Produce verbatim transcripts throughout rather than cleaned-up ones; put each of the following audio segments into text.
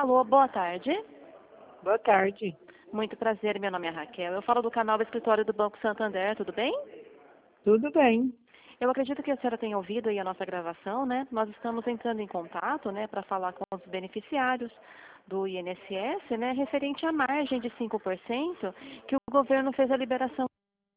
Alô, boa tarde. Boa tarde. Muito prazer, meu nome é Raquel. Eu falo do canal do escritório do Banco Santander, tudo bem? Tudo bem. Eu acredito que a senhora tenha ouvido aí a nossa gravação, né? Nós estamos entrando em contato, né, para falar com os beneficiários do I N S S, né, referente à margem de cinco por cento que o governo fez a liberação.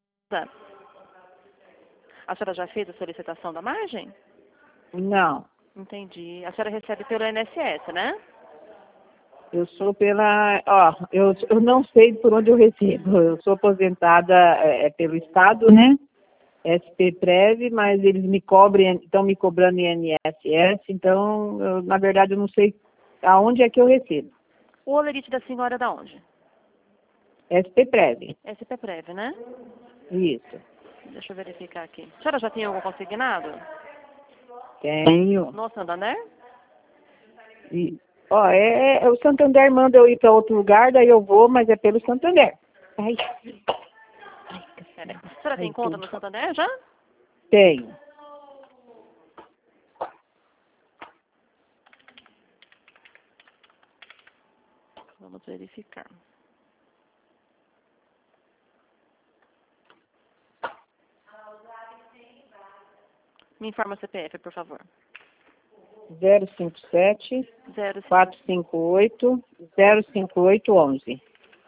A senhora já fez a solicitação da margem? Não, Entendi. A senhora recebe pelo I N S S, né? eu sou pela... Ó, eu, eu não sei por onde eu recebo. Eu sou aposentada é, é pelo Estado, né? S P Prev, mas eles me cobrem, estão me cobrando I N S S, então, eu, na verdade, eu não sei aonde é que eu recebo. O olerite da senhora é da onde? S P Prev. S P Prev, né? Isso. Deixa eu verificar aqui. A senhora já tem algum consignado? Tenho. No Santander? E, ó, é, é, o Santander manda eu ir para outro lugar, daí eu vou, mas é pelo Santander. Ai, ai, Pera aí. A senhora ai, tem conta tudo. no Santander já? Tenho. Vamos verificar. Me informa o C P F, por favor. zero cinco sete, Zero. quatro cinco oito, zero cinco oito onze.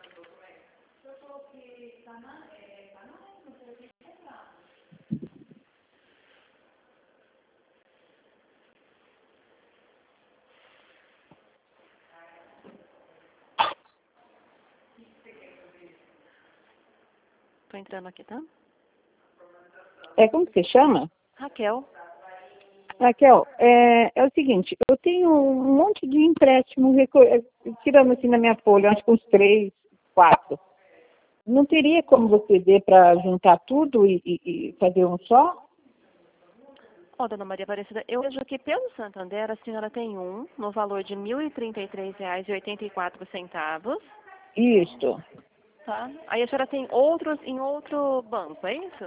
Tô entrando aqui, tá? É como que você chama? Raquel. Raquel, é, é o seguinte, eu tenho um monte de empréstimo, reco- é, tirando assim na minha folha, acho que uns três, quatro. Não teria como você ver para juntar tudo e, e- e fazer um só? Ó, dona Maria Aparecida, eu vejo aqui pelo Santander, a senhora tem um no valor de mil e trinta e três reais e oitenta e quatro centavos, Isto. tá? Aí a senhora tem outros em outro banco, é isso?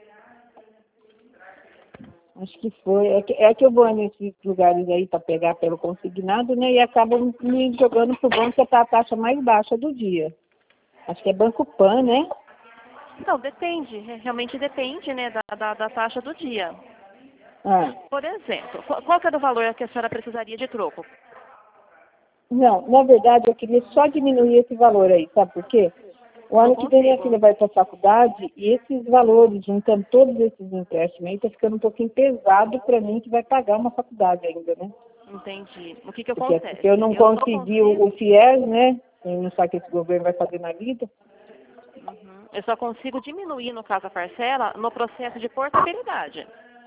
Acho que foi. É que, é que eu vou nesses lugares aí para pegar pelo consignado, né? E acabam me jogando pro banco que tá a taxa mais baixa do dia. Acho que é Banco Pan, né? Então, depende, re- realmente depende, né, da, da, da taxa do dia. Ah. Por exemplo, qual, qual que é o valor que a senhora precisaria de troco? Não, na verdade eu queria só diminuir esse valor aí, sabe por quê? O Não ano que vem minha filha consigo. vai para a faculdade e esses valores, juntando todos esses empréstimos aí, tá ficando um pouquinho pesado para mim que vai pagar uma faculdade ainda, né? Entendi. O que que Porque, acontece? porque eu não Eu só consegui o, o consigo, FIES, né? Eu não sabe o que esse governo vai fazer na vida. uhum, eu só consigo diminuir, no caso, a parcela no processo de portabilidade.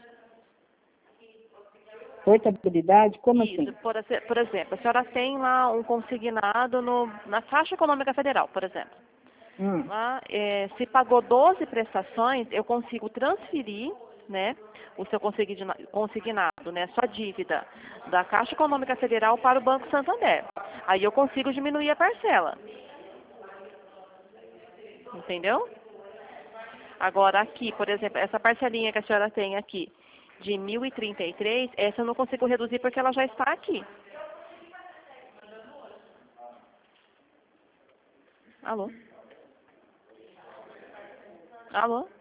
Portabilidade, como Isso, assim? por, exe- por exemplo, a senhora tem lá um consignado no, na Caixa Econômica Federal, por exemplo. Hum. Lá, é, se pagou doze prestações, eu consigo transferir, né, o seu consigna- consignado, né, sua dívida da Caixa Econômica Federal para o Banco Santander. Aí eu consigo diminuir a parcela. Entendeu? Agora aqui, por exemplo, essa parcelinha que a senhora tem aqui de mil e trinta e três, essa eu não consigo reduzir porque ela já está aqui. Alô? Alô?